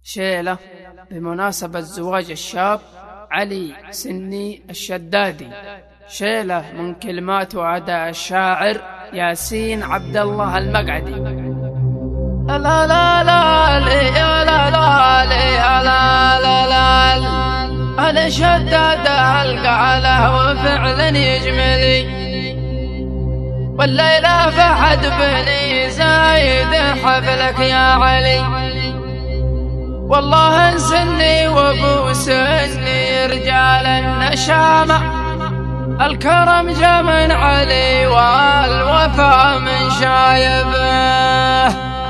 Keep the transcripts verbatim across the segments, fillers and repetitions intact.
شيلة بمناسبة زواج الشاب علي سني الشدادي. شيلة من كلمات وأداء الشاعر ياسين عبد الله المقعدي. لا لا لا لا لا لا لا لا لا أنا شداد القعلة وفعلا يجملي، والليلة فحد بني زايد حفلك يا علي. والله سني وابو سني رجال النشامة، الكرم جا من علي والوفا من شايبه.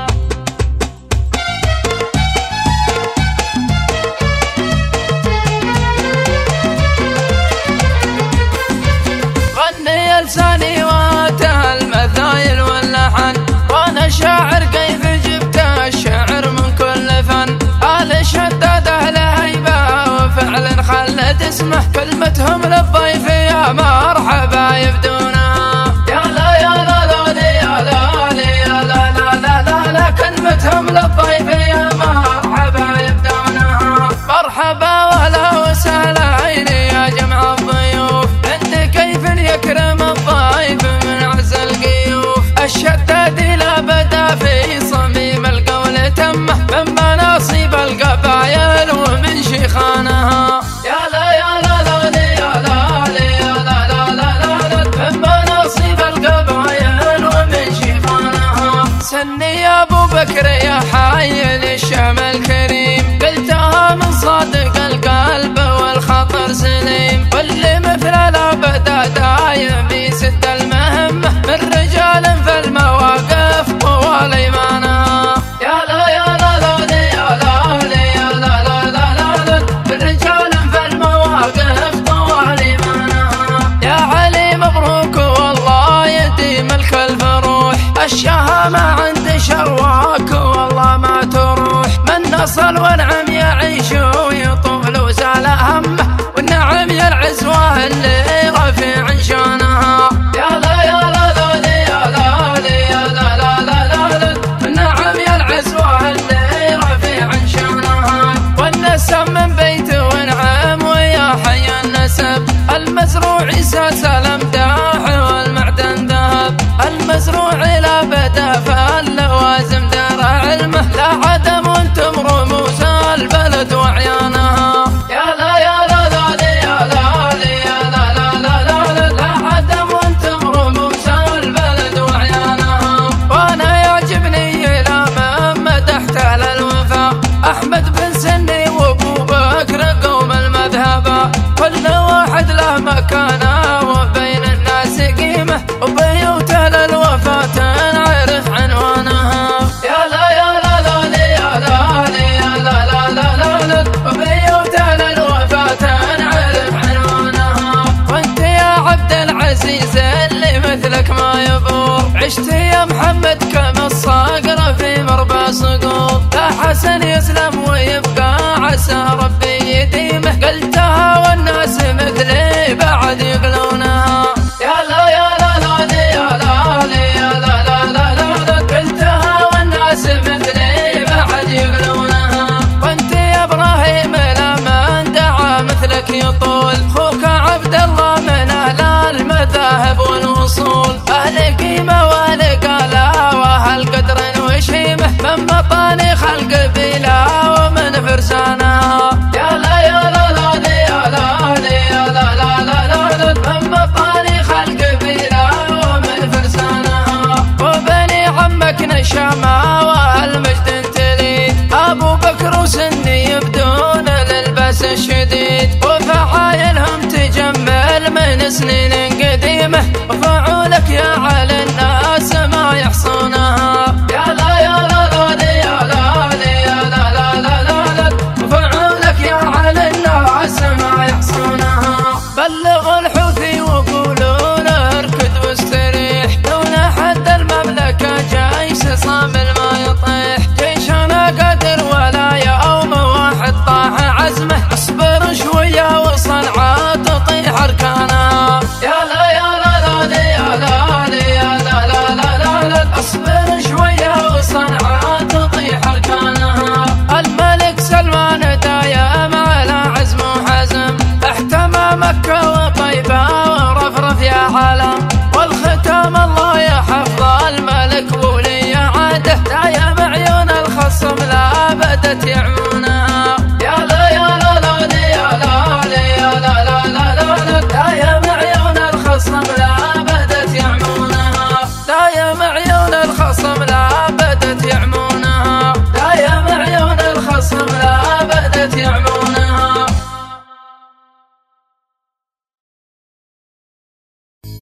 غني لساني واتى المثايل واللحن، وانا شاعر كيف جبت الشعر من كل فن. آل شداد اهل هيبه وفعلا خلت اسمه، كلمتهم للضيف يا مرحبا يبدونها. يا لا يا لا لا يا لا يا لا لا لا لا لا كلمتهم للضيف يا مرحبا يبدونها. مرحبا ولا وسهلا عيني يا جمع الضيوف، عندي كيف يكرم الضيف من عز القيوف. الشدادي لا بدا في صميم القول تمه، من مناصب القبايل ومن شيخانها. يا لا يا لا لا يا لا يا لا لا لا لا من مناصب القبايل ومن شيخانها. سني يا ابو بكر يا حي للشام الكريم، قلتها من صادق القلب والخطر سليم، واللي مثل لا بدا دايم بيسد المهمه، من رجال في المواقف طوال ايمانها. يا لا يا لا لا يا لا يا لا لا لا لا من رجال في المواقف طوال ايمانها. يا علي مبروك والله يديم الكل بروح، الشهامه عند شرواك والله ما تروح. من نصل ونعم يعيش ويطول وزال همه، والنعم يا العزوه اللي رفيع شانها. يا لا يا لا لا يا لا يا لا لا لا لا والنعم يا العزوه اللي رفيع شانها. والنسب من بيت ونعم ويا حي النسب، المزروع ساس الامداح والمعدن ذهب. المزروع لا بدا فاللوازم دار علمه، لا عدم وانتم رموز البلد وعيانها. يا لا يا لا لا يا لا يا لا لا لا لا لا عدم وانتم رموز البلد وعيانها. وانا يعجبني الى من مدحت على الوفا، احمد بن سني وابو بكر قوم المذهبه، كل واحد له مكانه وبين الناس قيمه، وبيوت للوفا تنعرف عنوانها. يا لا يا لا لا يا لا يا لا لا لا لا وبيوت للوفا تنعرف عنوانها. وانت يا عبد العزيز اللي مثلك ما يبور، عشت يا محمد كما الصقر في مربى صقور. لا حسن يسلم ويبقى عسى ربي يديمه، قلتها والناس مثلي بعد يقلونها. يا لا يا لا لا يا لا يا لا لا لا لا قلتها والناس مثلي بعد يقلونها. وانت يا ابراهيم لمن دعا مثلك يطول، خوك عبد الله من اهل المذاهب والوصول، اهل قيمه والقاله واهل قدر وشيمه، من مطاني خلق بلا ومن فرسانها. يا لا يا لا لا يا لا يا لا لا لا لا من مطاني خلق بلا ومن فرسانها. وبني عمك نشامه والمجد تليد، ابو بكر وسني يبدون للباس الشديد، وفعايلهم تجمل من سنين قديمه، وفعولك يا على الناس ما يحصون